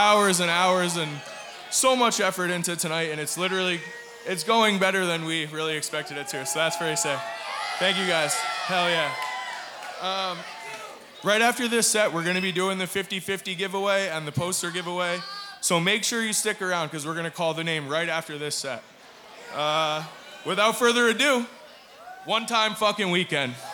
hours and hours and so much effort into tonight, and it's going better than we really expected it to, so that's very sick. Thank you guys. Hell yeah. Right after this set, we're going to be doing the 50-50 giveaway and the poster giveaway, so make sure you stick around because we're going to call the name right after this set. Without further ado, One Time Fucking Weekend.